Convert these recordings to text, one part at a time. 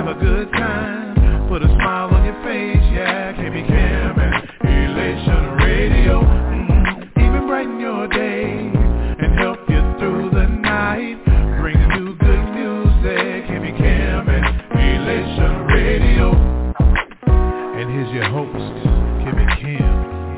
have a good time, put a smile on your face, yeah. KB Cam and Elation Radio, even brighten your day and help you through the night. Bring you good music, KB Cam and Elation Radio. And here's your host, KB Cam.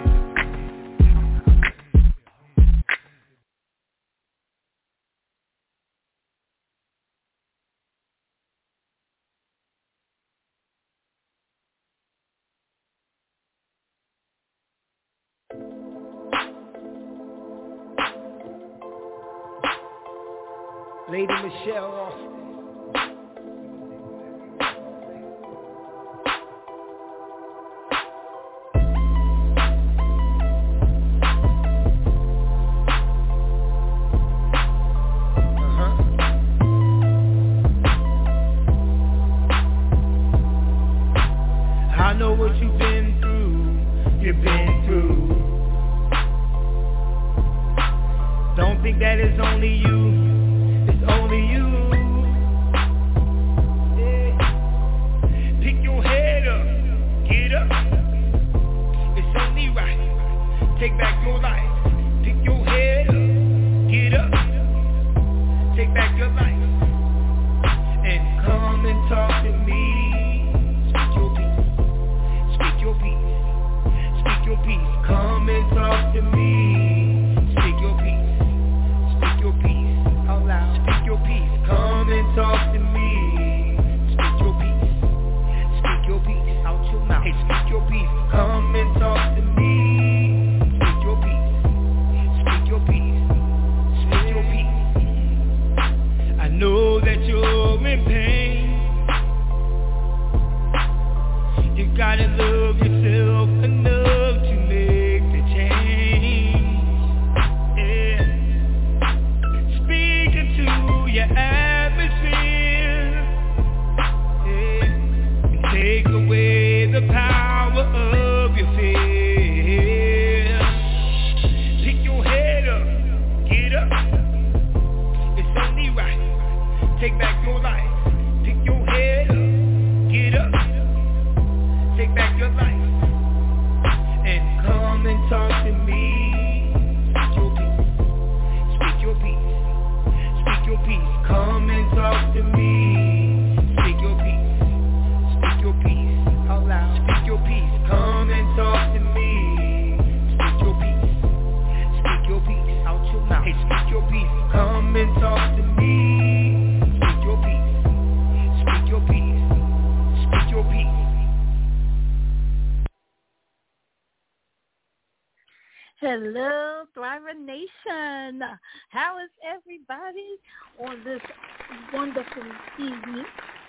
Lady Michelle Austin. I know what you've been through. Don't think that it's only you. Only you. Yeah. Pick your head up, get up. It's only right. Take back your life. Pick your head up, get up. Take back your life. And come and talk to me. Speak your peace. Speak your peace. Speak your peace. Come and talk to me. Speak your peace. Speak your peace. Out loud. Speak your peace. Come and talk to me. Speak your peace. Speak your peace. Out your mouth. Hey, speak your peace. Come and talk to me. Speak your peace. Speak your peace. Speak your peace. I know that you're in pain. You gotta love yourself enough to make the change. Yeah. Your atmosphere, yeah. And take away the power of your fear. Pick your head up, get up. It's only right. Take back your life. Pick your head up, get up. Take back your life. And come and talk to me. Speak your peace. Speak your peace. Speak your peace. Come and talk to me. Speak your peace. Speak your peace. Out loud. Speak your peace. Come and talk to me. Speak your peace. Speak your peace. Out your mouth. Hey, speak your peace. Come and talk to me. Speak your peace. Speak your peace. Speak your peace. Hello, Thriver Nation. How is everybody on this wonderful evening?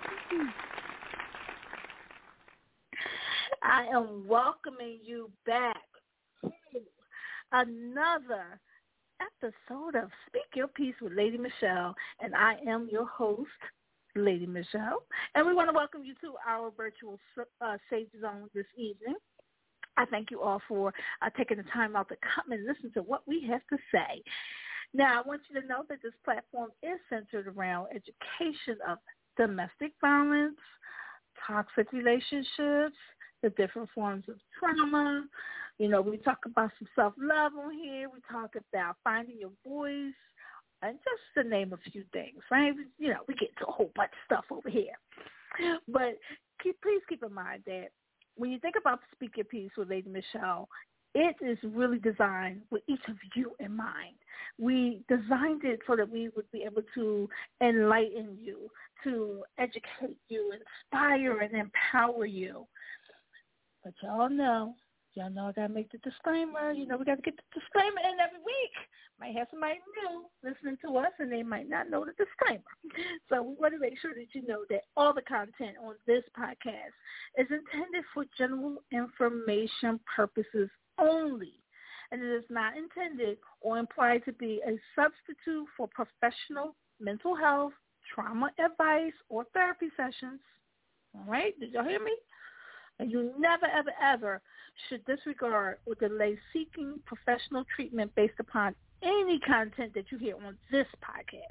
I am welcoming you back to another episode of Speak Your Peace with Lady Michelle, and I am your host, Lady Michelle, and we want to welcome you to our virtual Safe Zone this evening. I thank you all for taking the time out to come and listen to what we have to say. Now, I want you to know that this platform is centered around education of domestic violence, toxic relationships, the different forms of trauma. You know, we talk about some self-love on here. We talk about finding your voice, and just to name a few things, right? You know, we get into a whole bunch of stuff over here. But please keep in mind that when you think about Speak Your Peace with Lady Michelle, it is really designed with each of you in mind. We designed it so that we would be able to enlighten you, to educate you, inspire and empower you. But y'all know I got to make the disclaimer. You know, we got to get the disclaimer in every week. Might have somebody new listening to us, and they might not know the disclaimer. So we want to make sure that you know that all the content on this podcast is intended for general information purposes only, and it is not intended or implied to be a substitute for professional mental health, trauma advice, or therapy sessions. All right? Did y'all hear me? And you never, ever, ever should disregard or delay seeking professional treatment based upon any content that you hear on this podcast.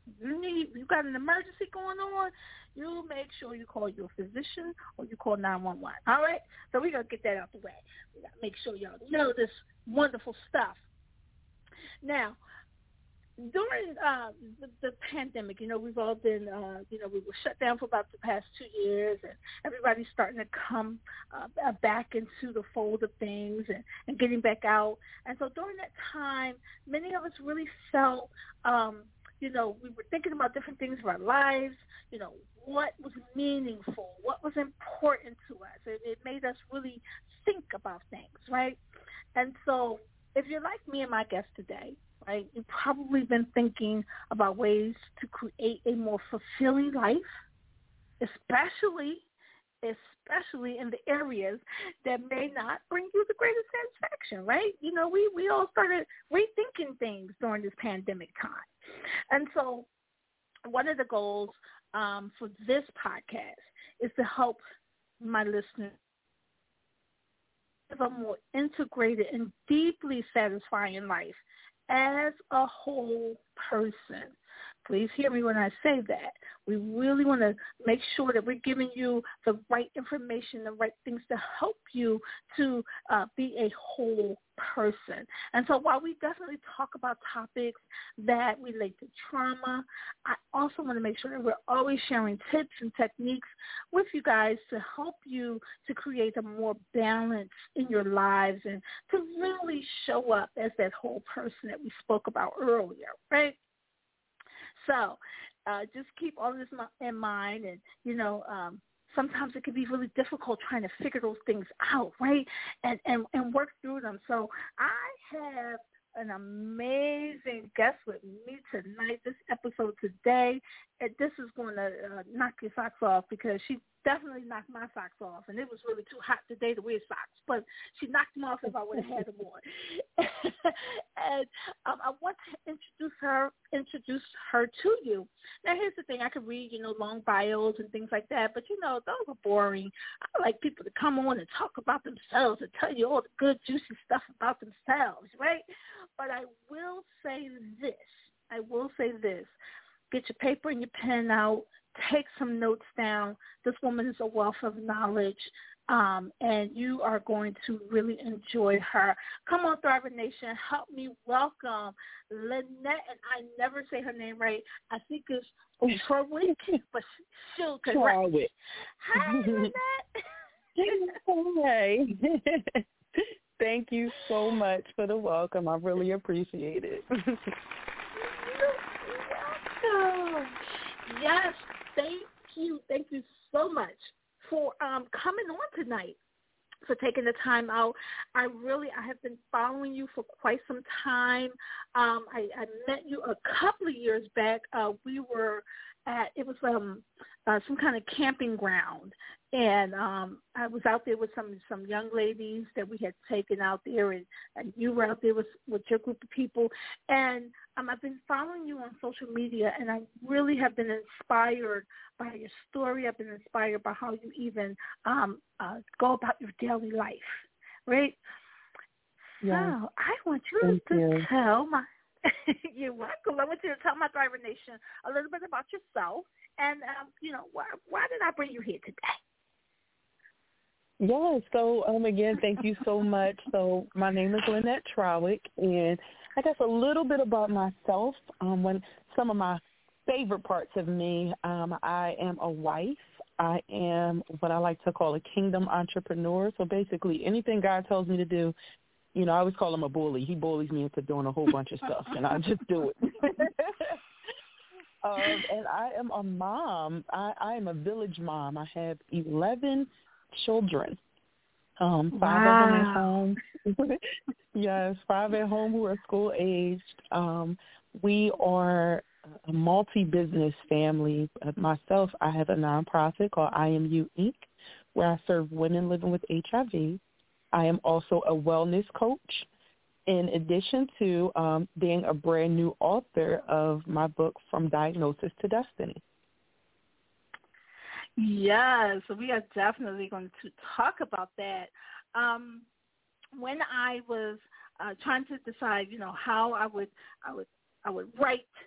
you got an emergency going on, you make sure you call your physician or you call 911. All right? So we're going to get that out the way. We got to make sure y'all know this wonderful stuff. Now, during the pandemic, we've all been, we were shut down for about the past 2 years, and everybody's starting to come back into the fold of things and getting back out. And so during that time, many of us really felt, we were thinking about different things of our lives, what was meaningful, what was important to us. It made us really think about things, right? And so if you're like me and my guest today, right, you've probably been thinking about ways to create a more fulfilling life, especially in the areas that may not bring you the greatest satisfaction, right? We all started rethinking things during this pandemic time. And so one of the goals for this podcast is to help my listeners live a more integrated and deeply satisfying life as a whole person. Please hear me when I say that. We really want to make sure that we're giving you the right information, the right things to help you to be a whole person. And so while we definitely talk about topics that relate to trauma, I also want to make sure that we're always sharing tips and techniques with you guys to help you to create a more balance in your lives and to really show up as that whole person that we spoke about earlier, right? So just keep all this in mind, and, sometimes it can be really difficult trying to figure those things out, right, and work through them. So I have an amazing guest with me tonight, this episode today. And this is going to knock your socks off because she definitely knocked my socks off. And it was really too hot today to wear socks, but she knocked them off if I would have had them on. And I want to introduce her to you. Now, here's the thing. I could read, long bios and things like that, but, those are boring. I like people to come on and talk about themselves and tell you all the good, juicy stuff about themselves, right? But I will say this. Get your paper and your pen out. Take some notes down. This woman is a wealth of knowledge, and you are going to really enjoy her. Come on, Thriver Nation. Help me welcome Lynette, and I never say her name right. I think it's Trawick, but she'll correct me. Hi, Lynette. Hey. Thank you so much for the welcome. I really appreciate it. You're welcome. Yes, thank you. Thank you so much for coming on tonight, for taking the time out. I have been following you for quite some time. I met you a couple of years back. We were it was some kind of camping ground, and I was out there with some young ladies that we had taken out there, and you were out there with your group of people, and I've been following you on social media, and I really have been inspired by your story. I've been inspired by how you even go about your daily life, right? Yeah. So I want you to tell my you're welcome. I want you to tell my Thriver Nation a little bit about yourself, and why did I bring you here today? Yeah, so again, thank you so much. So my name is Lynette Trawick, and I guess a little bit about myself. When some of my favorite parts of me, I am a wife. I am what I like to call a kingdom entrepreneur. So basically anything God tells me to do, I always call him a bully. He bullies me into doing a whole bunch of stuff, and I just do it. And I am a mom. I am a village mom. I have 11 children. 5 of them at home. Yes, 5 at home who are school-aged. We are a multi-business family. Myself, I have a nonprofit called IMU Inc., where I serve women living with HIV. I am also a wellness coach, in addition to being a brand new author of my book, From Diagnosis to Destiny. Yes, so we are definitely going to talk about that. When I was trying to decide, how I would write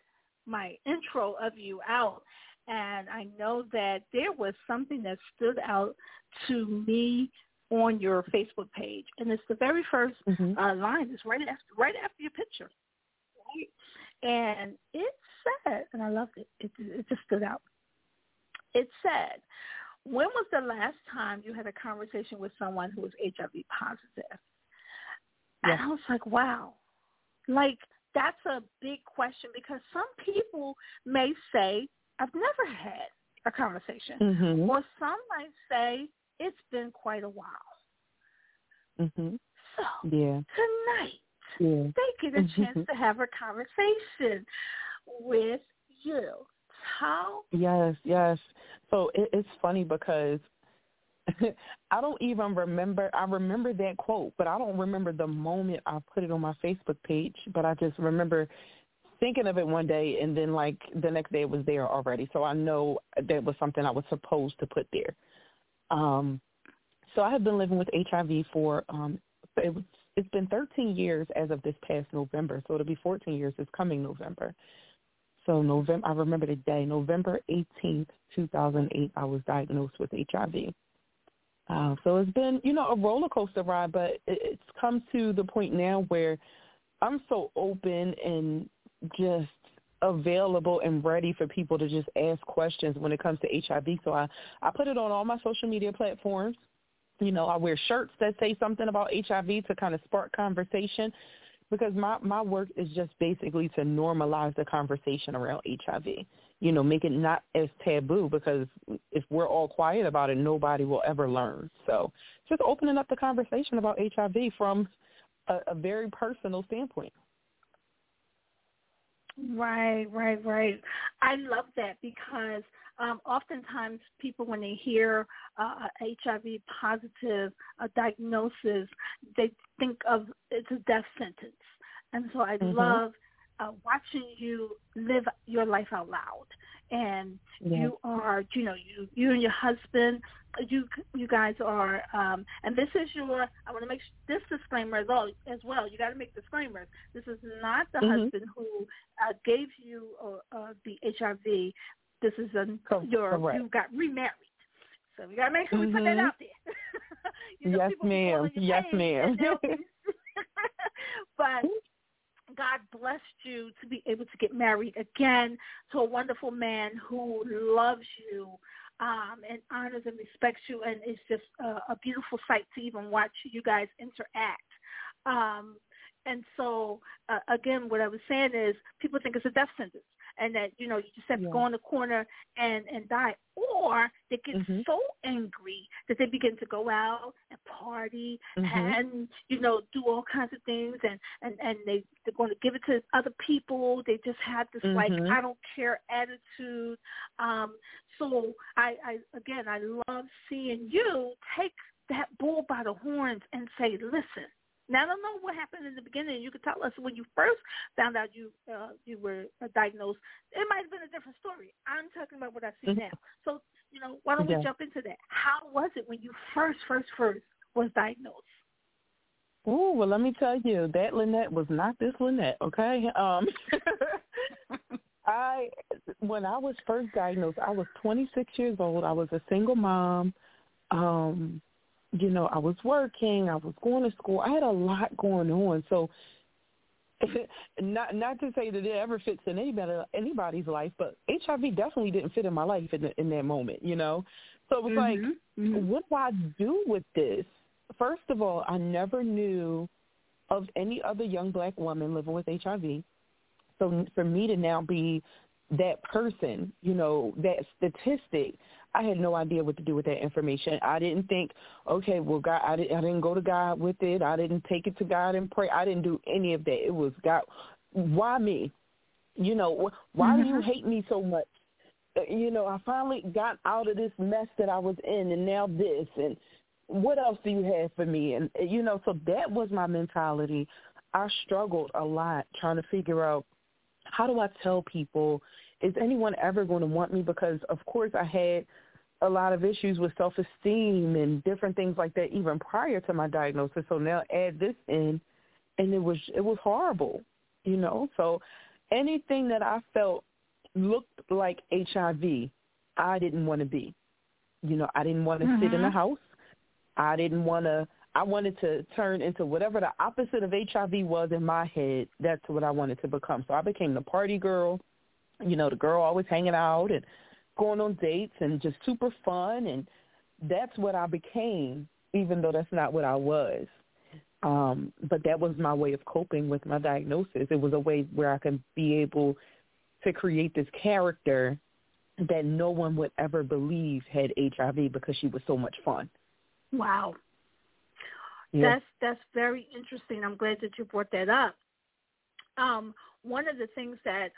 my intro of you out, and I know that there was something that stood out to me on your Facebook page, and it's the very first line. It's right after your picture, right? And it said, and I loved it. It just stood out. It said, "When was the last time you had a conversation with someone who was HIV positive?" Yeah. And I was like, wow, like that's a big question, because some people may say, I've never had a conversation, or some might say it's been quite a while. So tonight, they get a chance to have a conversation with you. How? Yes. So it's funny because I don't even remember. I remember that quote, but I don't remember the moment I put it on my Facebook page. But I just remember thinking of it one day, and then like the next day it was there already. So I know that was something I was supposed to put there. So I have been living with HIV for it's been 13 years as of this past November. So it'll be 14 years this coming November. So I remember the day, November 18th, 2008, I was diagnosed with HIV. So it's been, a roller coaster ride, but it's come to the point now where I'm so open and just available and ready for people to just ask questions when it comes to HIV. So I put it on all my social media platforms. I wear shirts that say something about HIV to kind of spark conversation, because my work is just basically to normalize the conversation around HIV, make it not as taboo, because if we're all quiet about it, nobody will ever learn. So just opening up the conversation about HIV from a very personal standpoint. Right. I love that, because oftentimes people, when they hear HIV positive diagnosis, they think of it's a death sentence. And so I love watching you live your life out loud. And you are, you and your husband, you guys are, and this is I want to make this disclaimer as well. You got to make disclaimers. This is not the husband who gave you the HIV. This is you got remarried. So we got to make sure we put that out there. Yes, ma'am. Yes, ma'am. But God blessed you to be able to get married again to a wonderful man who loves you and honors and respects you, and it's just a beautiful sight to even watch you guys interact. And so, again, what I was saying is people think it's a death sentence, and that, you just have to go in the corner and die. Or they get so angry that they begin to go out and party and, do all kinds of things, and they're going to give it to other people. They just have this, I don't care attitude. So I love seeing you take that bull by the horns and say, listen. Now, I don't know what happened in the beginning. You could tell us when you first found out you were diagnosed. It might have been a different story. I'm talking about what I see now. So, why don't we jump into that? How was it when you first was diagnosed? Oh, well, let me tell you, that Lynette was not this Lynette, okay? When I was first diagnosed, I was 26 years old. I was a single mom. I was working, I was going to school. I had a lot going on. So not to say that it ever fits in anybody's life, but HIV definitely didn't fit in my life in that moment, So it was like, what do I do with this? First of all, I never knew of any other young black woman living with HIV. So for me to now be that person, that statistic, I had no idea what to do with that information. I didn't think, okay, well, God, I didn't go to God with it. I didn't take it to God and pray. I didn't do any of that. It was God. Why me? Why do you hate me so much? I finally got out of this mess that I was in, and now this, and what else do you have for me? And, so that was my mentality. I struggled a lot trying to figure out, how do I tell people? Is anyone ever going to want me? Because, of course, I had a lot of issues with self-esteem and different things like that even prior to my diagnosis. So now add this in, and it was horrible, So anything that I felt looked like HIV, I didn't want to be. I didn't want to sit in the house. I wanted to turn into whatever the opposite of HIV was in my head. That's what I wanted to become. So I became the party girl, the girl always hanging out and going on dates and just super fun. And that's what I became, even though that's not what I was. But that was my way of coping with my diagnosis. It was a way where I could be able to create this character that no one would ever believe had HIV because she was so much fun. Wow. Yeah. That's very interesting. I'm glad that you brought that up. One of the things that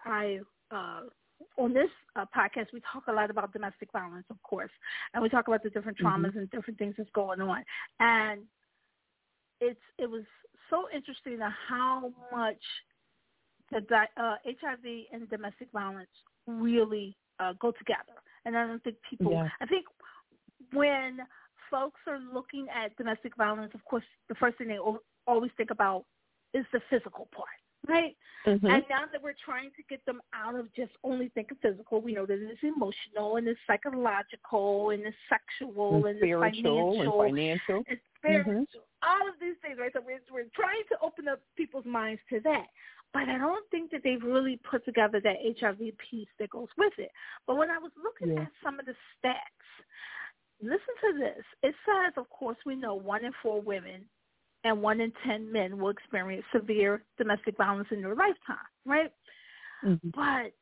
on this podcast, we talk a lot about domestic violence, of course, and we talk about the different traumas and different things that's going on. And it was so interesting how much the HIV and domestic violence really go together. And I don't think I think when folks are looking at domestic violence, of course, the first thing they always think about is the physical part, right? And now that we're trying to get them out of just only thinking physical, we know that it's emotional and it's psychological and it's sexual and spiritual it's financial. It's spiritual, all of these things, right? So we're trying to open up people's minds to that. But I don't think that they've really put together that HIV piece that goes with it. But when I was looking at some of the stats, listen to this. It says, of course, we know 1 in 4 women and 1 in 10 men will experience severe domestic violence in their lifetime, right? But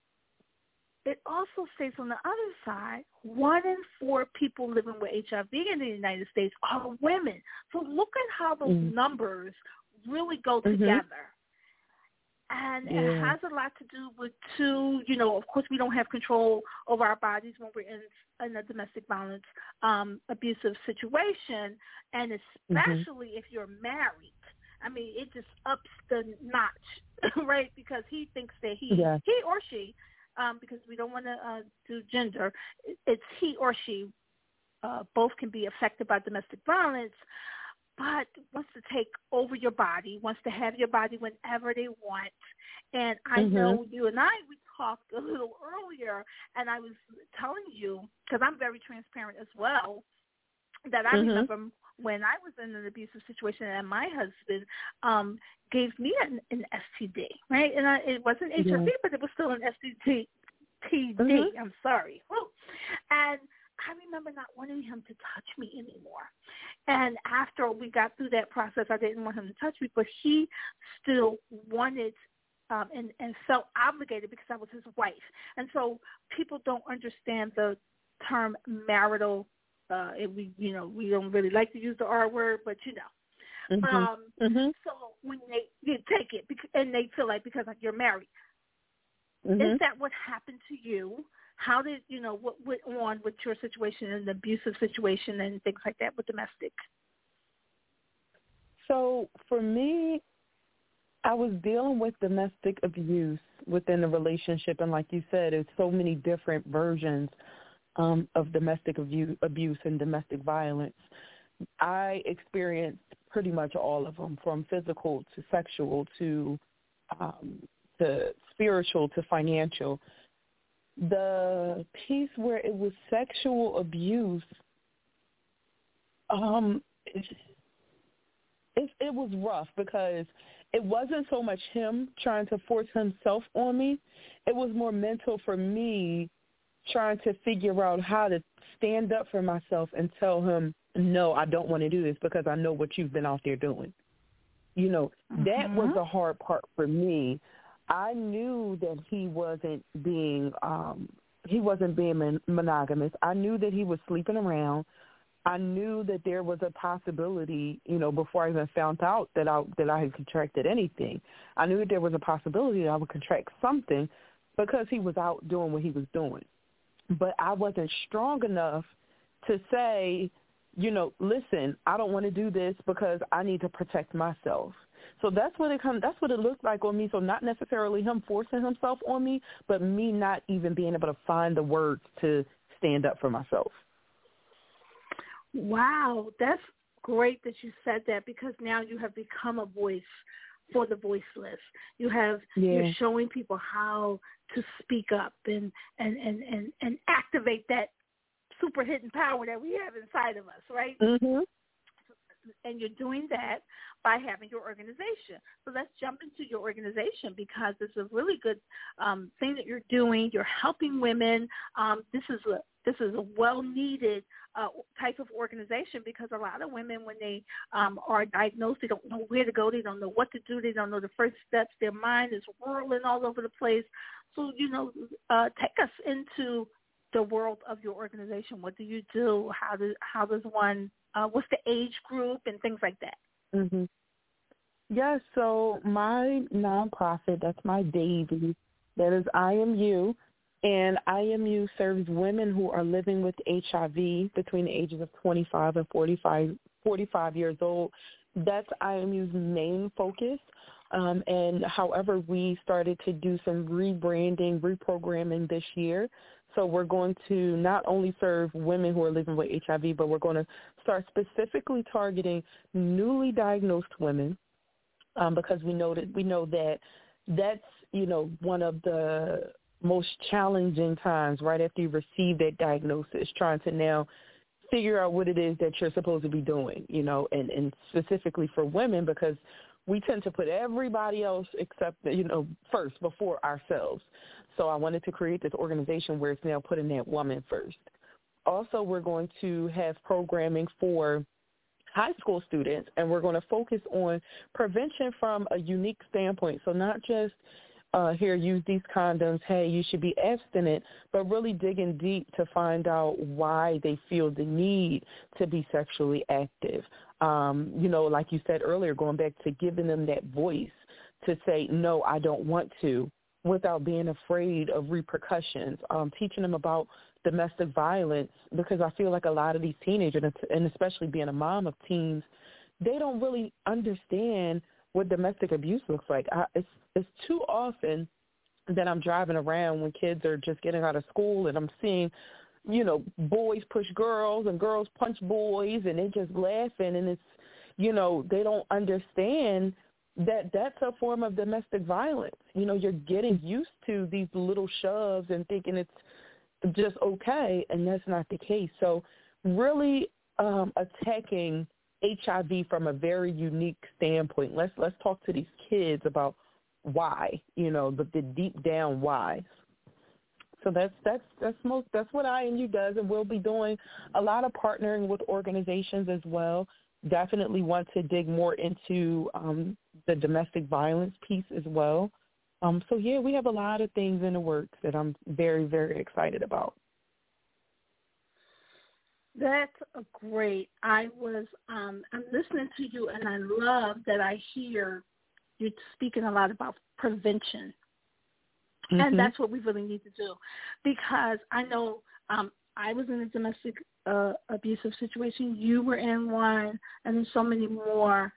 it also states on the other side, 1 in 4 people living with HIV in the United States are women. So look at how those numbers really go together. And it has a lot to do with, of course, we don't have control over our bodies when we're in a domestic violence abusive situation, and especially if you're married. I mean, it just ups the notch, right? Because he thinks that he or she, because we don't want to do gender, it's he or she, both can be affected by domestic violence, but wants to take over your body, wants to have your body whenever they want. And I know you and we talked a little earlier, and I was telling you, because I'm very transparent as well, that I remember when I was in an abusive situation and my husband gave me an STD, right? And it wasn't HIV, but it was still an STD. I'm sorry. And I remember not wanting him to touch me anymore. And after we got through that process, I didn't want him to touch me, but he still wanted and felt obligated because I was his wife. And so people don't understand the term marital. We don't really like to use the R word, but So when they take it and they feel like because you're married, is that what happened to you? How did, what went on with your situation, an abusive situation and things like that with domestic? So for me, I was dealing with domestic abuse within the relationship. And like you said, there's so many different versions of domestic abuse and domestic violence. I experienced pretty much all of them, from physical to sexual to spiritual to financial. The piece where it was sexual abuse, it was rough because it wasn't so much him trying to force himself on me. It was more mental for me trying to figure out how to stand up for myself and tell him, no, I don't want to do this because I know what you've been out there doing. That was the hard part for me. I knew that he wasn't being monogamous. I knew that he was sleeping around. I knew that there was a possibility, before I even found out that I had contracted anything. I knew that there was a possibility that I would contract something because he was out doing what he was doing. But I wasn't strong enough to say, listen, I don't want to do this because I need to protect myself. So that's what it looked like on me. So not necessarily him forcing himself on me, but me not even being able to find the words to stand up for myself. Wow, that's great that you said that, because now you have become a voice for the voiceless. You're showing people how to speak up and activate that super hidden power that we have inside of us, right? Mm-hmm. And you're doing that by having your organization. So let's jump into your organization, because it's a really good thing that you're doing. You're helping women. This is a well-needed type of organization, because a lot of women, when they are diagnosed, they don't know where to go. They don't know what to do. They don't know the first steps. Their mind is whirling all over the place. So, take us into the world of your organization. What do you do? How does one? What's the age group and things like that? Mm-hmm. Yeah, so my nonprofit, that's my baby, that is IMU, and IMU serves women who are living with HIV between the ages of 25 and 45 years old. That's IMU's main focus. And however, we started to do some rebranding, reprogramming this year. So we're going to not only serve women who are living with HIV, but we're going to start specifically targeting newly diagnosed women, because we know that that's, one of the most challenging times right after you receive that diagnosis, trying to now figure out what it is that you're supposed to be doing, and specifically for women, because we tend to put everybody else except, first before ourselves. So I wanted to create this organization where it's now putting that woman first. Also, we're going to have programming for high school students, and we're going to focus on prevention from a unique standpoint. So not just here, use these condoms, hey, you should be abstinent, but really digging deep to find out why they feel the need to be sexually active. Like you said earlier, going back to giving them that voice to say, no, I don't want to, without being afraid of repercussions, teaching them about domestic violence, because I feel like a lot of these teenagers, and especially being a mom of teens, they don't really understand what domestic abuse looks like. It's too often that I'm driving around when kids are just getting out of school and I'm seeing, boys push girls and girls punch boys and they just laughing, and it's, they don't understand that that's a form of domestic violence. You're getting used to these little shoves and thinking it's just okay, and that's not the case. So really attacking HIV from a very unique standpoint. Let's talk to these kids about why, the deep down why. So that's what IMU does, and we'll be doing a lot of partnering with organizations as well. Definitely want to dig more into the domestic violence piece as well. We have a lot of things in the works that I'm very, very excited about. That's great. I'm listening to you, and I love that I hear you're speaking a lot about prevention. Mm-hmm. And that's what we really need to do, because I know I was in a domestic abusive situation. You were in one, and there's so many more.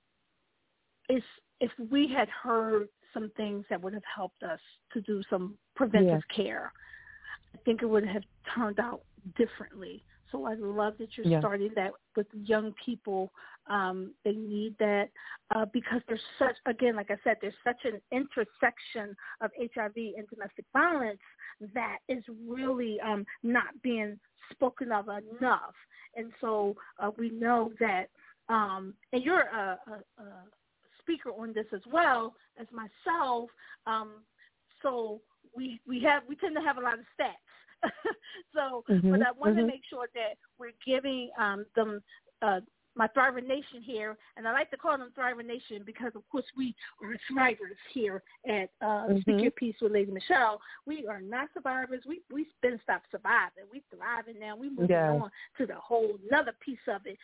If we had heard some things that would have helped us to do some preventive care, I think it would have turned out differently. So I love that you're starting that with young people. They need that because there's such, again, like I said, there's such an intersection of HIV and domestic violence that is really not being spoken of enough. And so we know that, and you're a speaker on this as well as myself. So we tend to have a lot of stats. So, but I want to make sure that we're giving them my Thriver Nation here, and I like to call them Thriver Nation because, of course, we are thrivers here at Speak Your Piece with Lady Michelle. We are not survivors. We've been stopped surviving. We're thriving now. We're moving on to the whole another piece of it.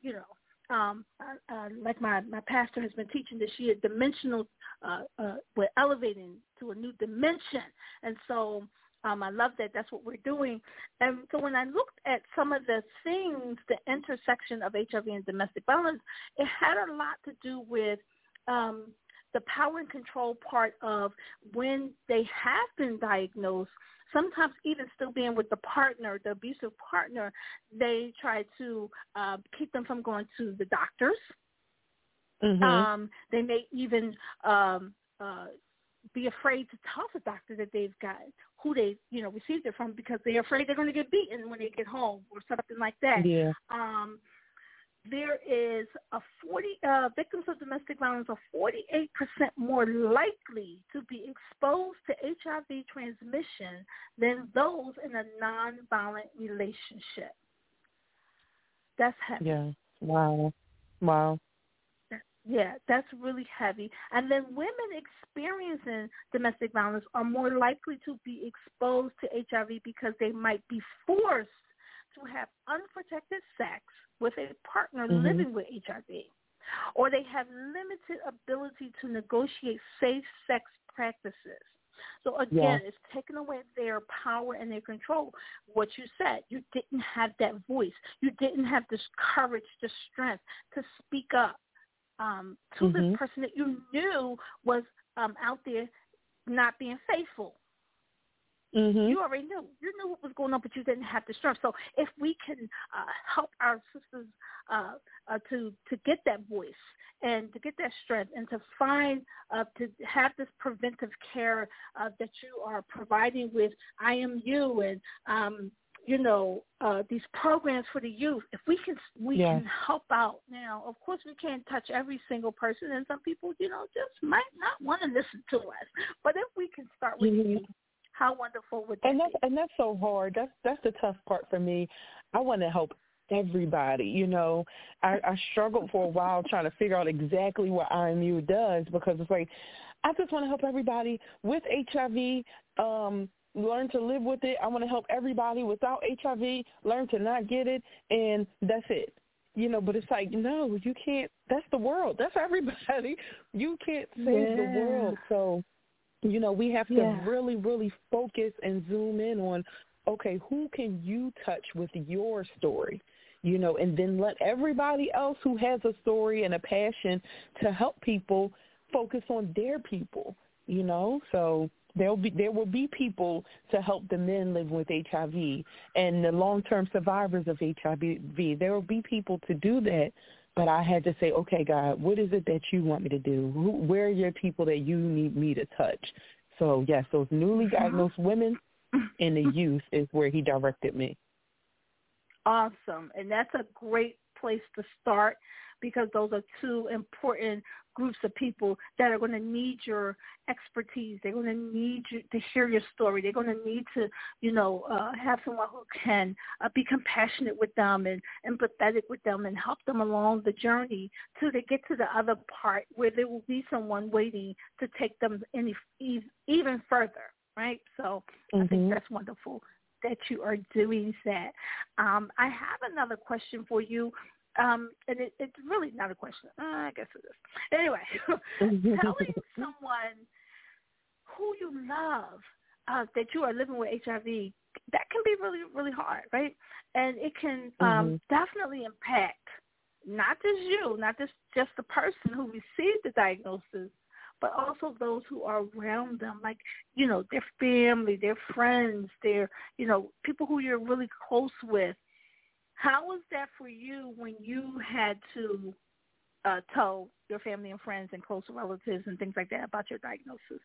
Like my pastor has been teaching this year, dimensional. We're elevating to a new dimension, and so. I love that. That's what we're doing. And so when I looked at some of the things, the intersection of HIV and domestic violence, it had a lot to do with the power and control part of when they have been diagnosed, sometimes even still being with the partner, the abusive partner, they try to keep them from going to the doctors. They may even be afraid to tell the doctor that they've got who they, received it from, because they're afraid they're going to get beaten when they get home or something like that. Yeah. There is victims of domestic violence are 48% more likely to be exposed to HIV transmission than those in a nonviolent relationship. That's heavy. Yeah. Wow. Yeah, that's really heavy. And then women experiencing domestic violence are more likely to be exposed to HIV because they might be forced to have unprotected sex with a partner living with HIV, or they have limited ability to negotiate safe sex practices. So again, it's taking away their power and their control. What you said, you didn't have that voice. You didn't have this courage, the strength to speak up to this person that you knew was out there not being faithful. You already knew. You knew what was going on, but you didn't have the strength. So if we can help our sisters to get that voice and to get that strength and to find, to have this preventive care that you are providing with IMU and, these programs for the youth, if we can help out. Now, of course, we can't touch every single person, and some people, just might not want to listen to us. But if we can start with you, how wonderful would that be? And that's so hard. That's the tough part for me. I want to help everybody. I struggled for a while trying to figure out exactly what IMU does, because it's like, I just want to help everybody with HIV, learn to live with it. I want to help everybody without HIV, learn to not get it, and that's it. But it's like, no, you can't. That's the world. That's everybody. You can't save the world. So, we have to really, really focus and zoom in on, okay, who can you touch with your story? And then let everybody else who has a story and a passion to help people focus on their people, So there will be people to help the men living with HIV and the long-term survivors of HIV. There will be people to do that. But I had to say, okay, God, what is it that you want me to do? Where are your people that you need me to touch? So, yes, those newly diagnosed women and the youth is where he directed me. Awesome. And that's a great place to start, because those are two important groups of people that are going to need your expertise. They're going to need you to hear your story. They're going to need to, have someone who can be compassionate with them and empathetic with them and help them along the journey till they get to the other part where there will be someone waiting to take them even further, right? So I think that's wonderful that you are doing that. I have another question for you. And it's really not a question. I guess it is. Anyway, telling someone who you love that you are living with HIV, that can be really, really hard, right? And it can definitely impact not just you, not just the person who received the diagnosis, but also those who are around them, like, their family, their friends, their, people who you're really close with. How was that for you when you had to tell your family and friends and close relatives and things like that about your diagnosis?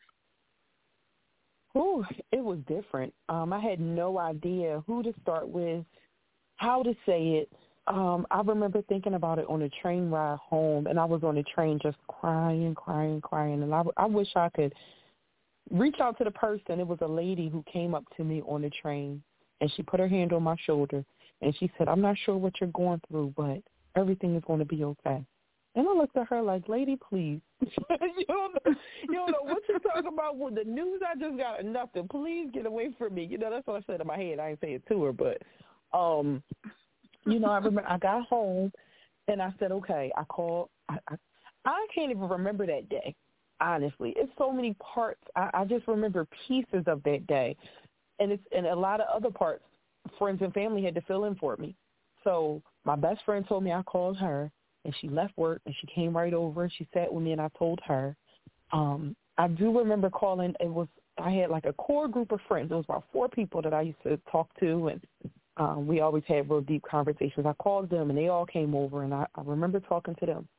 Oh, it was different. I had no idea who to start with, how to say it. I remember thinking about it on a train ride home, and I was on the train just crying. And I wish I could reach out to the person. It was a lady who came up to me on the train, and she put her hand on my shoulder. And she said, I'm not sure what you're going through, but everything is going to be okay. And I looked at her like, lady, please. you don't know what you're talking about with the news I just got or nothing. Please get away from me. That's what I said in my head. I didn't say it to her, but, I remember I got home and I said, okay, I called. I can't even remember that day, honestly. It's so many parts. I just remember pieces of that day. And a lot of other parts. Friends and family had to fill in for me. So my best friend told me I called her, and she left work, and she came right over, and she sat with me, and I told her. I do remember calling. I had like a core group of friends. It was about 4 people that I used to talk to, and we always had real deep conversations. I called them, and they all came over, and I remember talking to them.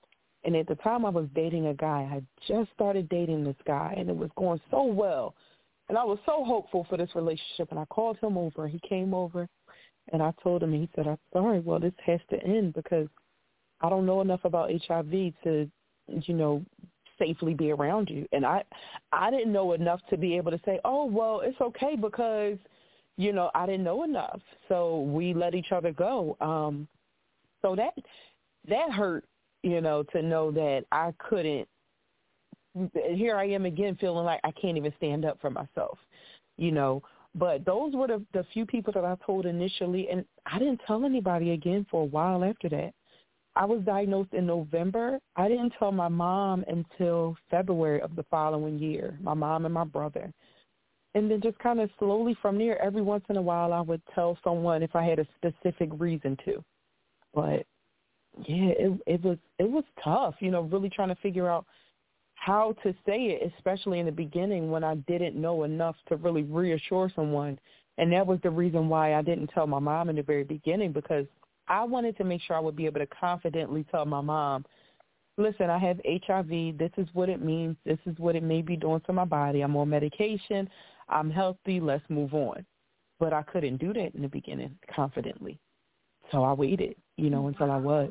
And at the time I was dating a guy. I had just started dating this guy, and it was going so well. And I was so hopeful for this relationship, and I called him over. He came over, and I told him, and he said, I'm sorry, well, this has to end because I don't know enough about HIV to, safely be around you. And I didn't know enough to be able to say, oh, well, it's okay because, I didn't know enough. So we let each other go. So that hurt, to know that I couldn't. Here I am again feeling like I can't even stand up for myself, But those were the few people that I told initially, and I didn't tell anybody again for a while after that. I was diagnosed in November. I didn't tell my mom until February of the following year, my mom and my brother. And then just kind of slowly from there, every once in a while I would tell someone if I had a specific reason to. But, yeah, it was tough, really trying to figure out how to say it, especially in the beginning when I didn't know enough to really reassure someone. And that was the reason why I didn't tell my mom in the very beginning, because I wanted to make sure I would be able to confidently tell my mom, listen, I have HIV. This is what it means. This is what it may be doing to my body. I'm on medication. I'm healthy. Let's move on. But I couldn't do that in the beginning confidently. So I waited, until I was.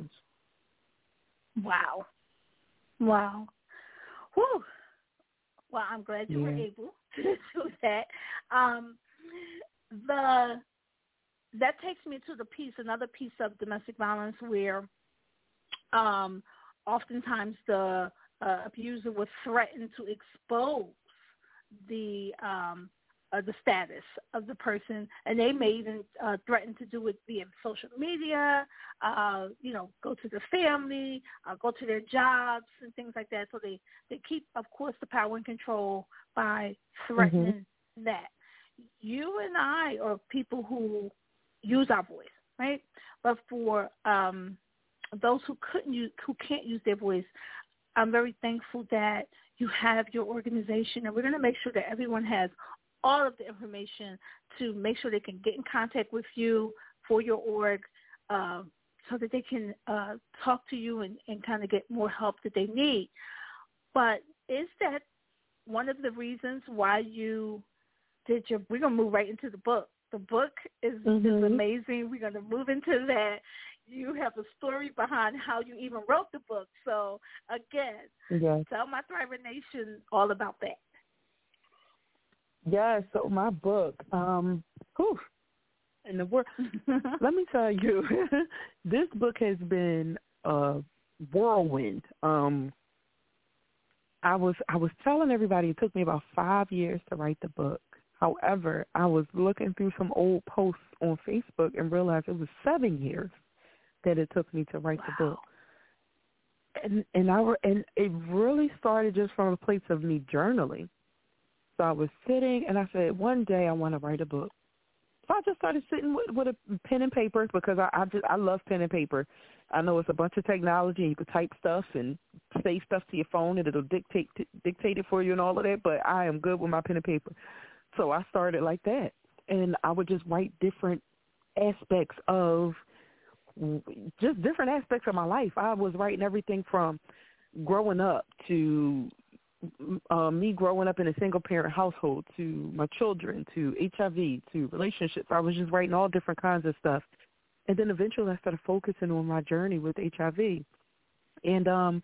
Wow. Whew. Well, I'm glad you were able to do that. That takes me to another piece of domestic violence where oftentimes the abuser would threaten to expose the status of the person, and they may even threaten to do it via social media, go to the family, go to their jobs and things like that. So they keep, of course, the power and control by threatening that. You and I are people who use our voice, right? But for those who can't use their voice, I'm very thankful that you have your organization, and we're going to make sure that everyone has all of the information to make sure they can get in contact with you for your org so that they can talk to you and kind of get more help that they need. But is that one of the reasons why you did we're going to move right into the book. The book is amazing. We're going to move into that. You have a story behind how you even wrote the book. So, again, tell my Thriver Nation all about that. Yeah, so my book, and the word, let me tell you, this book has been a whirlwind. I was telling everybody it took me about 5 years to write the book. However, I was looking through some old posts on Facebook and realized it was 7 years that it took me to write the book. And it really started just from a place of me journaling. So I was sitting and I said, one day I want to write a book. So I just started sitting with a pen and paper because I love pen and paper. I know it's a bunch of technology. You can type stuff and save stuff to your phone and it'll dictate it for you and all of that, but I am good with my pen and paper. So I started like that, and I would just write different aspects of my life. I was writing everything from growing up to me growing up in a single-parent household to my children to HIV to relationships. I was just writing all different kinds of stuff. And then eventually I started focusing on my journey with HIV. And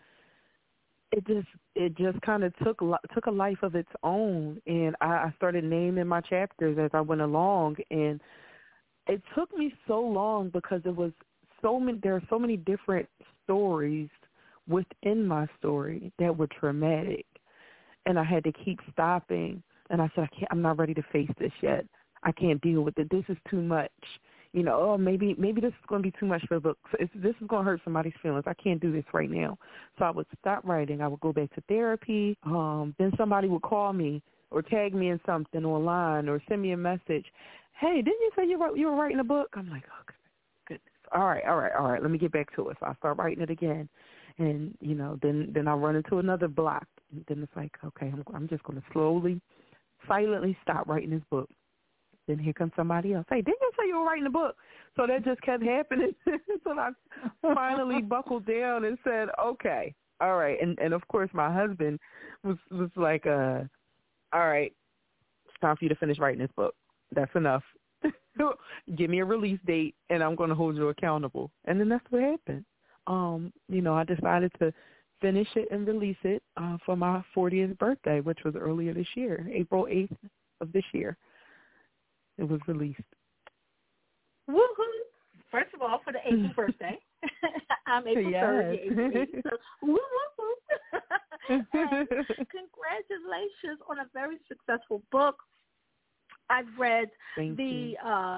it just kind of took a life of its own, and I started naming my chapters as I went along, and it took me so long because there are so many different stories within my story that were traumatic, and I had to keep stopping, and I said, I'm not ready to face this yet. I can't deal with it. This is too much. Maybe this is going to be too much for the book. This is going to hurt somebody's feelings. I can't do this right now. So I would stop writing. I would go back to therapy. Then somebody would call me or tag me in something online or send me a message. Hey, didn't you say you were writing a book? I'm like, oh, goodness. All right. Let me get back to it. So I start writing it again. And, then I run into another block. And then it's like, okay, I'm just going to slowly, silently stop writing this book. Then here comes somebody else. Hey, didn't you say you were writing a book? So that just kept happening until I finally buckled down and said, okay, all right. And of course, my husband was like, all right, it's time for you to finish writing this book. That's enough. Give me a release date, and I'm going to hold you accountable. And then that's what happened. I decided to finish it and release it for my 40th birthday, which was earlier this year, April 8th of this year. It was released. Woohoo! First of all, for the April birthday. I'm April 3rd, April 8th. So, woo-hoo! And congratulations on a very successful book. I've read the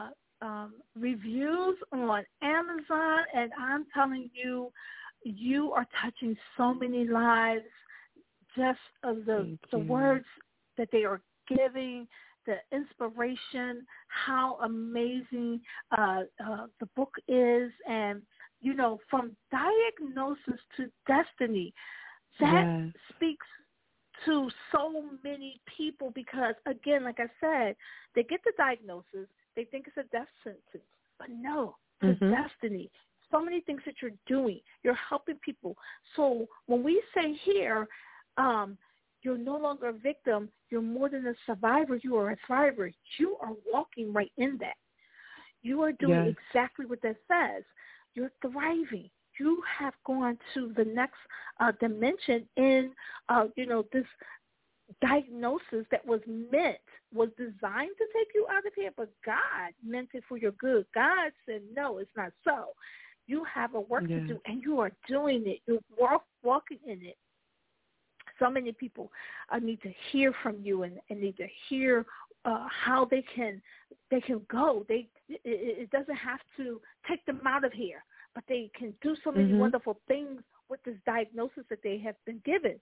reviews on Amazon, and I'm telling you, you are touching so many lives just of the words that they are giving, the inspiration, how amazing the book is, and, from diagnosis to destiny, that speaks to so many people because, again, like I said, they get the diagnosis, they think it's a death sentence, but no, it's destiny. So many things that you're doing, you're helping people. So when we say here, you're no longer a victim, you're more than a survivor, you are a thriver. You are walking right in that. You are doing exactly what that says. You're thriving. You have gone to the next dimension in, this diagnosis that was designed to take you out of here, but God meant it for your good. God said, no, it's not so. You have a work to do, and you are doing it. You're walking in it. So many people need to hear from you and need to hear how they can go. It doesn't have to take them out of here, but they can do so many wonderful things with this diagnosis that they have been given.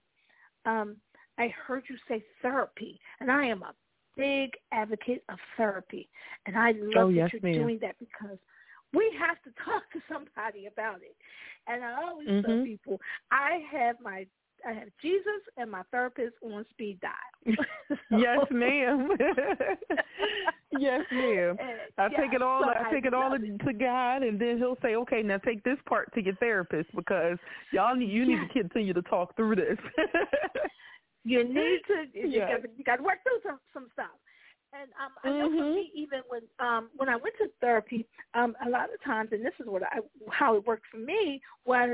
I heard you say therapy, and I am a big advocate of therapy, and I love that you're doing that because we have to talk to somebody about it. And I always tell people, I have Jesus and my therapist on speed dial. Yes, ma'am. Yes, ma'am. I take it all to God, and then he'll say, okay, now take this part to your therapist because you need to continue to talk through this. You got to work through some stuff. And I know for me, even when I went to therapy, a lot of times, and this is how it worked for me, was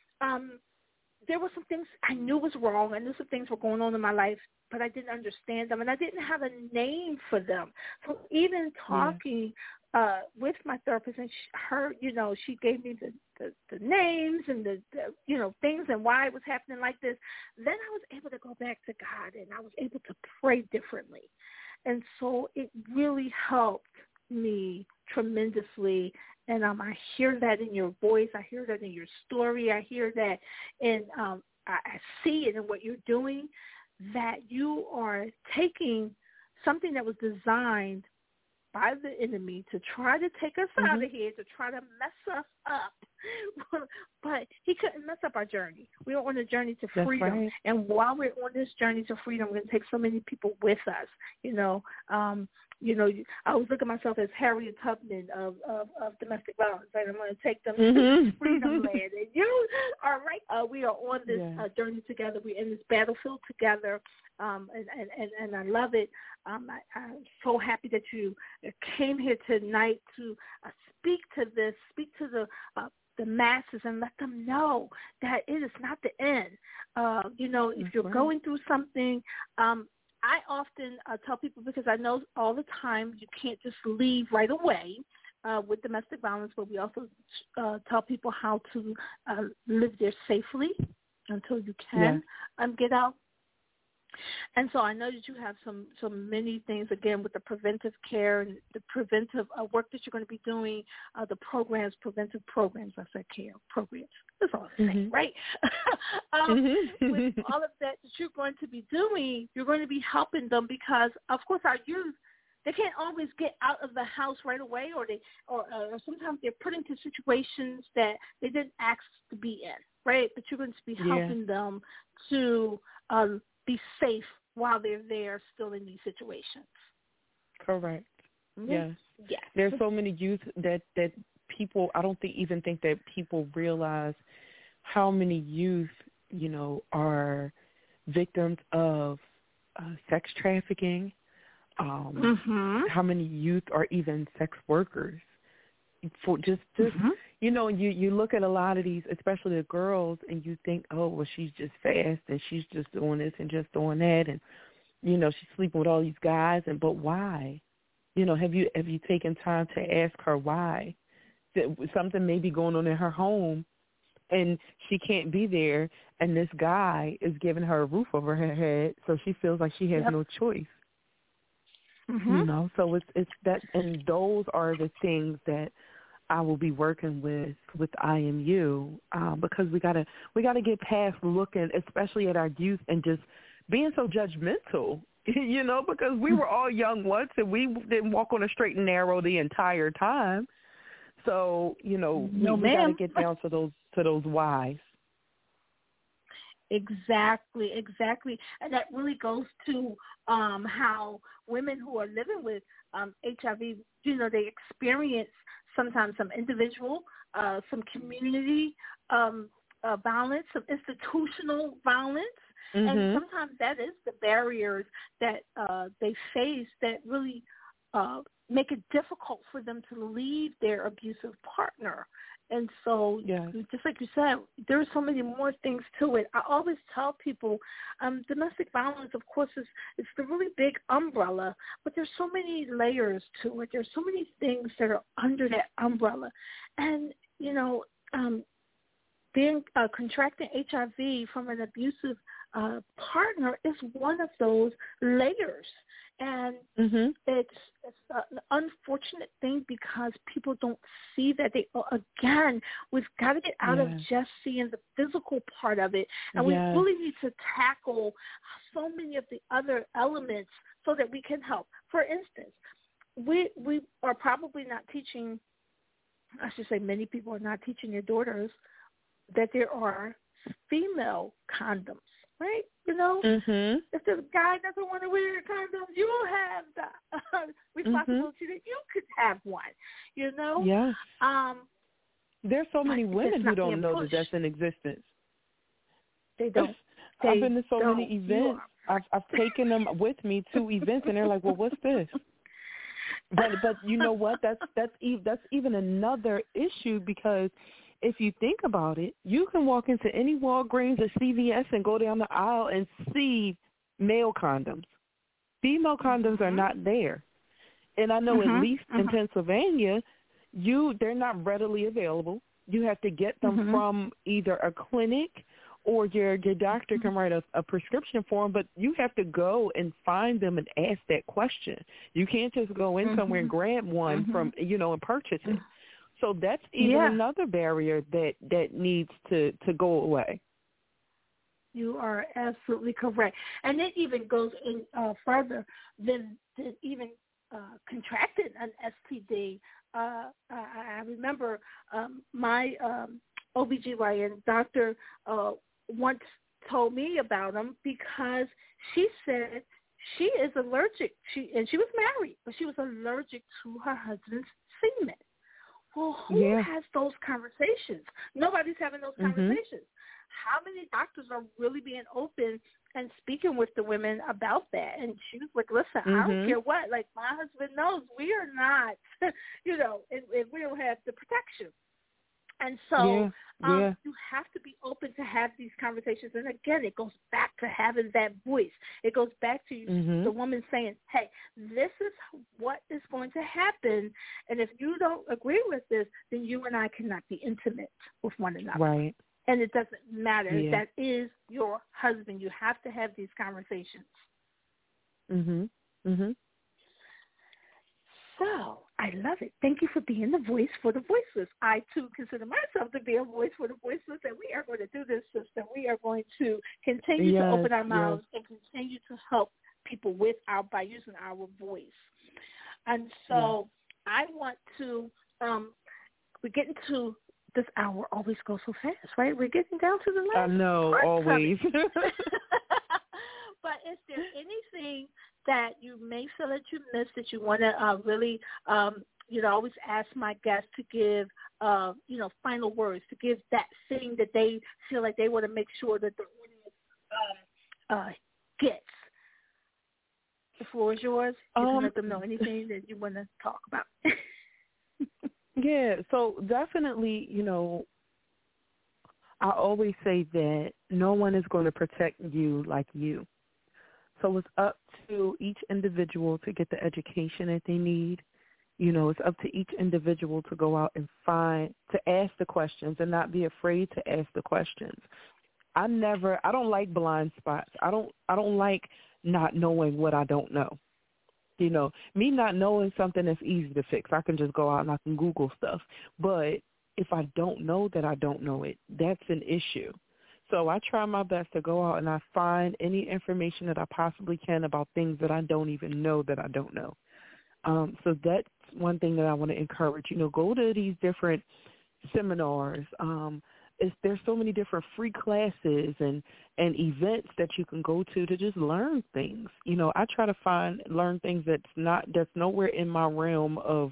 there were some things I knew was wrong. I knew some things were going on in my life, but I didn't understand them, and I didn't have a name for them. So even talking with my therapist, and she gave me the names and the things and why it was happening like this, then I was able to go back to God, and I was able to pray differently. And so it really helped me tremendously. And I hear that in your voice. I hear that in your story. I hear that in I see it in what you're doing, that you are taking something that was designed by the enemy to try to take us out of here, to try to mess us up. But he couldn't mess up our journey. We are on a journey to freedom. Right. And while we're on this journey to freedom, we're going to take so many people with us. I always look at myself as Harriet Tubman of domestic violence, right? I'm going to take them to freedom land. And you are right. We are on this journey together. We're in this battlefield together, and I love it. I'm so happy that you came here tonight to speak to the masses and let them know that it is not the end. If you're going through something, I often tell people, because I know all the time you can't just leave right away with domestic violence, but we also tell people how to live there safely until you can get out. And so I know that you have some many things, again, with the preventive care and the preventive work that you're going to be doing, the programs, preventive programs, I said care, programs. That's all I'm saying, right? With all of that you're going to be doing, you're going to be helping them because, of course, our youth, they can't always get out of the house right away, or sometimes they're put into situations that they didn't ask to be in, right? But you're going to be helping them to be safe while they're there still in these situations. Correct. Yes. There's so many youth that people, I don't even think that people realize how many youth are victims of sex trafficking, how many youth are even sex workers. For just you look at a lot of these, especially the girls, and you think, oh, well, she's just fast and she's just doing this and just doing that, and she's sleeping with all these guys, but why? Have you taken time to ask her why? That something may be going on in her home, and she can't be there, and this guy is giving her a roof over her head, so she feels like she has no choice. So it's that, and those are the things that I will be working with IMU, because we gotta get past looking, especially at our youth, and just being so judgmental, because we were all young once, and we didn't walk on a straight and narrow the entire time. So we gotta get down to those whys. Exactly, and that really goes to how women who are living with HIV, they experience sometimes some individual, some community violence, some institutional violence, and sometimes that is the barriers that they face that really make it difficult for them to leave their abusive partner. And so, just like you said, there's so many more things to it. I always tell people, domestic violence, of course, it's the really big umbrella, but there's so many layers to it. There's so many things that are under that umbrella. And, contracting HIV from an abusive partner is one of those layers. And it's an unfortunate thing because people don't see that. We've got to get out of just seeing the physical part of it. And we really need to tackle so many of the other elements so that we can help. For instance, we are probably not teaching, I should say many people are not teaching their daughters that there are female condoms. Right? If the guy doesn't want to wear a condom, you will have the responsibility that you could have one, Yeah. There's so many women who don't know that that's in existence. They don't. I've been to so many events. I've taken them with me to events, and they're like, well, what's this? But you know what? That's even another issue, because if you think about it, you can walk into any Walgreens or CVS and go down the aisle and see male condoms. Female condoms are not there. And I know at least in Pennsylvania, they're not readily available. You have to get them from either a clinic, or your doctor can write a prescription for them, but you have to go and find them and ask that question. You can't just go in somewhere and grab one from, and purchase it. So that's even another barrier that needs to go away. You are absolutely correct. And it even goes in further than even contracting an STD. I remember my OBGYN doctor once told me about them, because she said she is allergic. She was married, but she was allergic to her husband's semen. Well, who has those conversations? Nobody's having those conversations. How many doctors are really being open and speaking with the women about that? And she was like, listen, I don't care what. Like, my husband knows we are not, if we don't have the protection. And so you have to be open to have these conversations. And, again, it goes back to having that voice. It goes back to the woman saying, hey, this is what is going to happen. And if you don't agree with this, then you and I cannot be intimate with one another. Right. And it doesn't matter. That is your husband. You have to have these conversations. So I love it. Thank you for being the voice for the voiceless. I, too, consider myself to be a voice for the voiceless, and we are going to do this, sister. We are going to continue to open our mouths and continue to help people by using our voice. And so I want to we're getting to this hour always goes so fast, right? We're getting down to the last I know, always. But is there anything that you may feel that you missed that you want to really, always ask my guests to give, final words, to give that thing that they feel like they want to make sure that the audience gets. The floor is yours. You can let them know anything that you want to talk about. Yeah, so definitely, I always say that no one is going to protect you like you. So it's up to each individual to get the education that they need. It's up to each individual to go out and to ask the questions and not be afraid to ask the questions. I don't like blind spots. I don't like not knowing what I don't know. Me not knowing something that's easy to fix, I can just go out and I can Google stuff. But if I don't know that I don't know it, that's an issue. So I try my best to go out and I find any information that I possibly can about things that I don't even know that I don't know. So that's one thing that I want to encourage. Go to these different seminars. There's so many different free classes and events that you can go to just learn things. I try to learn things that's nowhere in my realm of,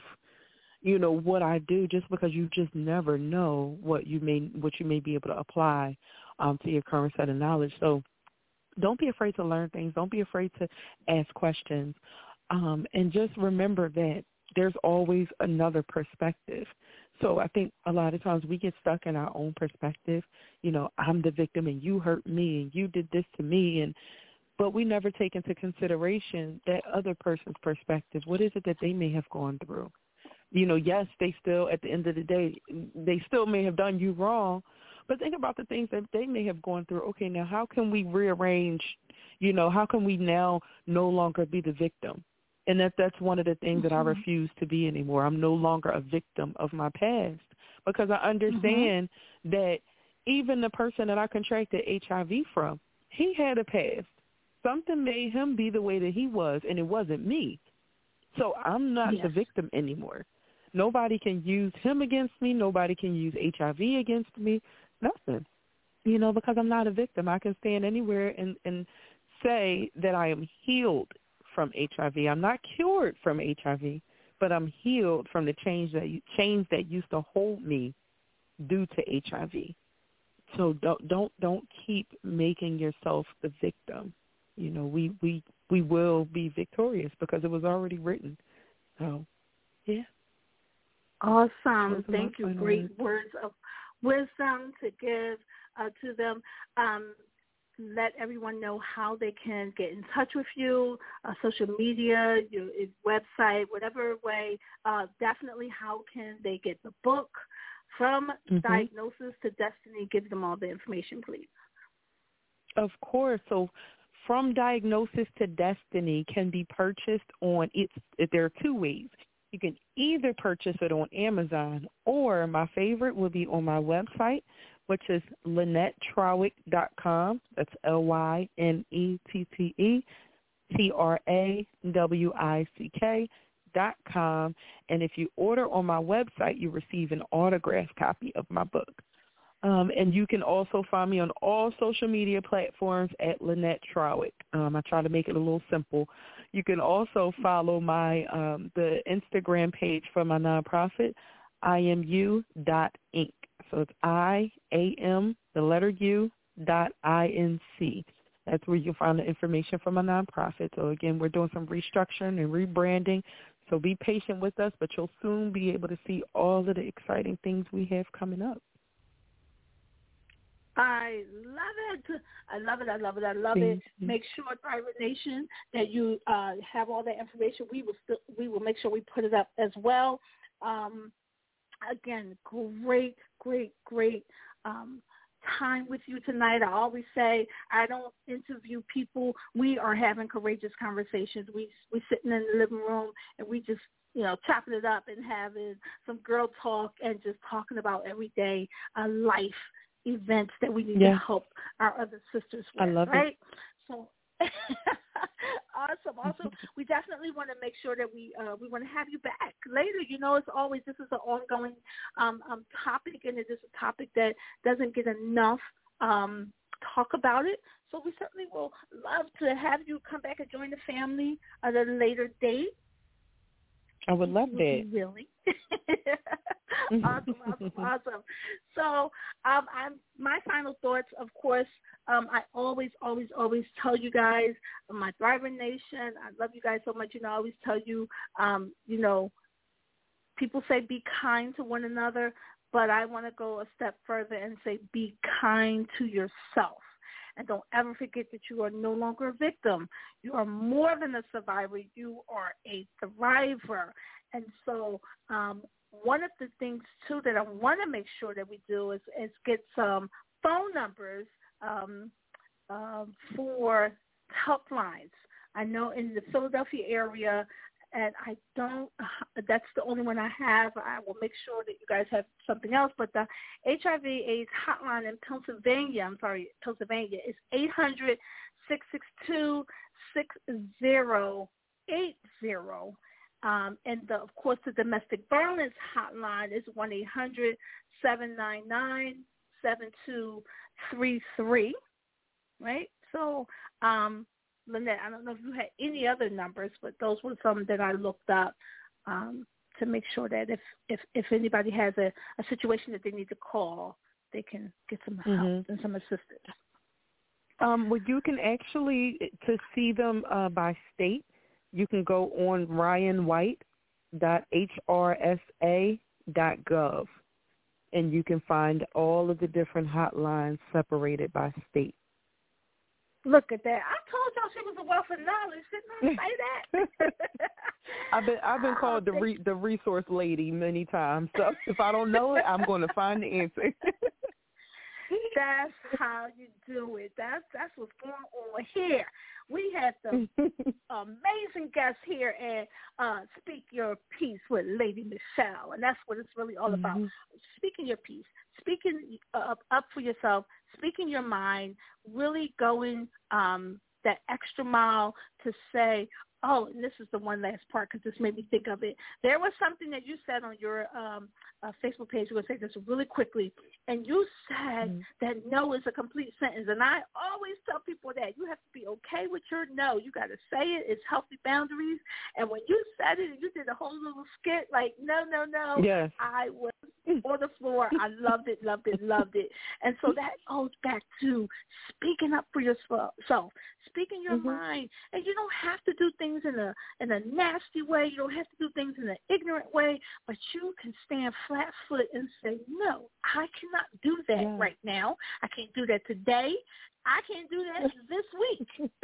what I do, just because you just never know what you may be able to apply to your current set of knowledge. So don't be afraid to learn things. Don't be afraid to ask questions. And just remember that there's always another perspective. So I think a lot of times we get stuck in our own perspective. I'm the victim and you hurt me and you did this to me. But we never take into consideration that other person's perspective. What is it that they may have gone through? Yes, they still, at the end of the day, they still may have done you wrong. But think about the things that they may have gone through. Okay, now how can we rearrange, how can we now no longer be the victim? And that's one of the things that I refuse to be anymore. I'm no longer a victim of my past, because I understand that even the person that I contracted HIV from, he had a past. Something made him be the way that he was, and it wasn't me. So I'm not the victim anymore. Nobody can use him against me. Nobody can use HIV against me. Nothing. Because I'm not a victim. I can stand anywhere and say that I am healed from HIV. I'm not cured from HIV, but I'm healed from the chains that used to hold me due to HIV. So don't keep making yourself the victim. We will be victorious because it was already written. So, yeah. Awesome. Thank you. Great words of wisdom to give to them. Let everyone know how they can get in touch with you, social media, your website, whatever way. Definitely, how can they get the book From Diagnosis to Destiny? Give them all the information, please. Of course. So From Diagnosis to Destiny can be purchased there are two ways. You can either purchase it on Amazon, or my favorite will be on my website, which is LynetteTrawick.com. That's LynetteTrawick.com. And if you order on my website, you receive an autographed copy of my book. And you can also find me on all social media platforms at Lynette Trawick. I try to make it a little simple. You can also follow my the Instagram page for my nonprofit, IAMU.inc. So it's IAM, the letter U, .INC. That's where you'll find the information for my nonprofit. So, again, we're doing some restructuring and rebranding. So be patient with us, but you'll soon be able to see all of the exciting things we have coming up. I love it. I love it. I love it. I love it. Make sure, Thyroid Nation, that you have all that information. We will make sure we put it up as well. Again, great time with you tonight. I always say I don't interview people. We are having courageous conversations. We're sitting in the living room and we just, chopping it up and having some girl talk and just talking about everyday life events that we need to help our other sisters with. I love it. So awesome. We definitely want to make sure that we want to have you back later. It's always, this is an ongoing topic, and it is a topic that doesn't get enough talk about it. So we certainly will love to have you come back and join the family at a later date. I would love that. Really. Awesome. So my final thoughts, of course, I always tell you guys, my Thriver Nation, I love you guys so much. I always tell you, people say be kind to one another, but I want to go a step further and say be kind to yourself. And don't ever forget that you are no longer a victim. You are more than a survivor. You are a thriver. And so one of the things, too, that I want to make sure that we do is get some phone numbers for helplines. I know in the Philadelphia area, and I don't, that's the only one I have. I will make sure that you guys have something else. But the HIV/AIDS hotline in Pennsylvania is 800-662-6080. And, of course, the domestic violence hotline is 1-800-799-7233, right? So, Lynette, I don't know if you had any other numbers, but those were some that I looked up to make sure that if anybody has a situation that they need to call, they can get some help and some assistance. Well, you can actually, to see them by state, you can go on ryanwhite.hrsa.gov, and you can find all of the different hotlines separated by state. Look at that! I told y'all she was a wealth of knowledge. Didn't I say that? I've been called the resource lady many times. So if I don't know it, I'm going to find the answer. That's how you do it. That's what's going on here. We had some amazing guests here and Speak Your Piece with Lady Michelle, and that's what it's really all about. Speaking your piece, speaking up for yourself, speaking your mind, really going that extra mile to say, oh, and this is the one last part because this made me think of it. There was something that you said on your Facebook page. We're going to say this really quickly. And you said that no is a complete sentence. And I always tell people that you have to be okay with your no. You got to say it. It's healthy boundaries. And when you said it, you did a whole little skit like, no. Yes. I was on the floor. I loved it. And so that goes back to speaking up for yourself, speaking your mind. And you don't have to do things in a nasty way. You don't have to do things in an ignorant way, but you can stand flat-footed and say, no, I cannot do that right now. I can't do that today. I can't do that this week.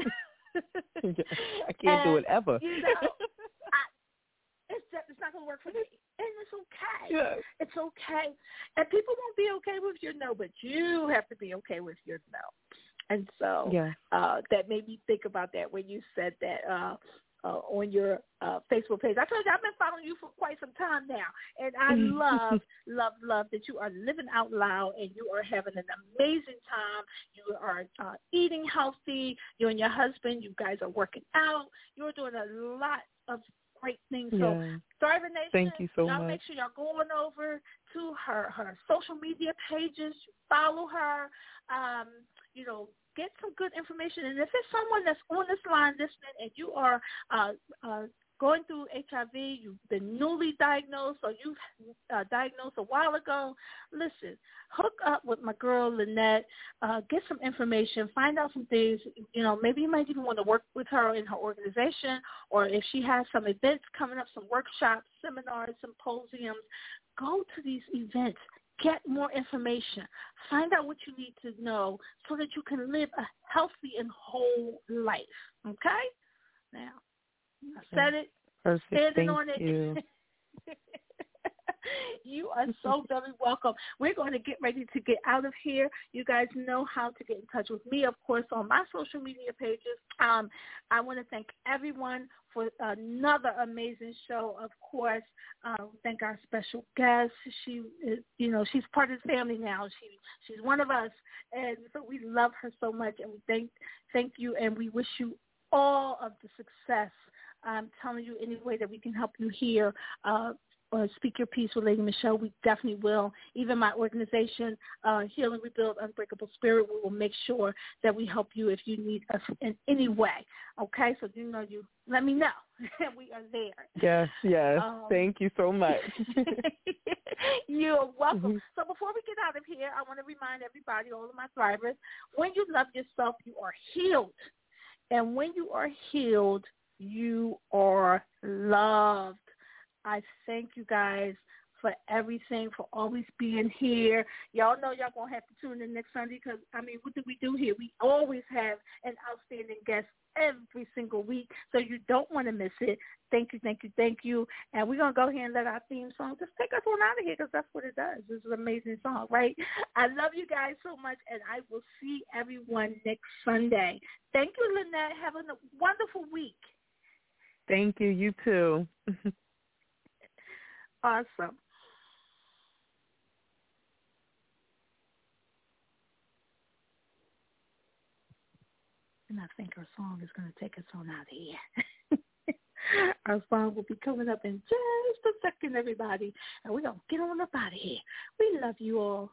I can't do it ever. It's not going to work for me. And it's okay. Yes. It's okay. And people won't be okay with your no, but you have to be okay with your no. And so that made me think about that when you said that on your Facebook page. I told you I've been following you for quite some time now, and I love that you are living out loud and you are having an amazing time. You are eating healthy. You and your husband, you guys are working out. You're doing a lot of great things. So Thriver Nation, thank you so y'all much. Make sure y'all going over to her social media pages, follow her, get some good information. And if it's someone that's on this line listening and you are going through HIV, you've been newly diagnosed or you've diagnosed a while ago, listen, hook up with my girl Lynette, get some information, find out some things. Maybe you might even want to work with her in her organization, or if she has some events coming up, some workshops, seminars, symposiums, go to these events. Get more information. Find out what you need to know so that you can live a healthy and whole life. Okay? Now, I said it. Perfect. Standing Thank on it. You. You are so very welcome. We're going to get ready to get out of here. You guys know how to get in touch with me, of course, on my social media pages. I want to thank everyone for another amazing show, of course. Thank our special guest. She is, she's part of the family now. She's one of us, and so we love her so much, and we thank you, and we wish you all of the success. I'm telling you, any way that we can help you here, Speak Your Peace with Lady Michelle, we definitely will. Even my organization, Heal and Rebuild Unbreakable Spirit, we will make sure that we help you if you need us in any way. Okay, so you let me know. We are there. Yes. Thank you so much. You're welcome. So before we get out of here, I want to remind everybody, all of my thrivers, when you love yourself, you are healed. And when you are healed, you are loved. I thank you guys for everything, for always being here. Y'all know y'all going to have to tune in next Sunday because, what do we do here? We always have an outstanding guest every single week, so you don't want to miss it. Thank you. And we're going to go ahead and let our theme song just take us on out of here because that's what it does. This is an amazing song, right? I love you guys so much, and I will see everyone next Sunday. Thank you, Lynette. Have a wonderful week. Thank you. You too. Awesome. And I think our song is going to take us on out of here. Our song will be coming up in just a second, everybody. And we're going to get on up out of here. We love you all.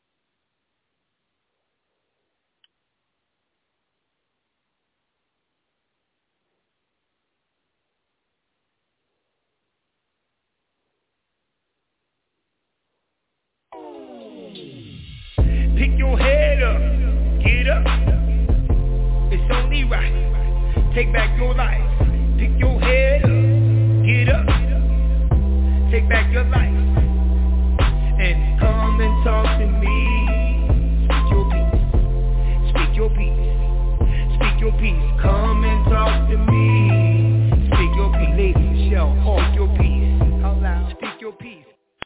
Pick your head up, get up. It's only right. Take back your life. Pick your head up, get up. Take back your life. And come and talk to me. Speak your peace. Speak your peace. Speak your peace. Come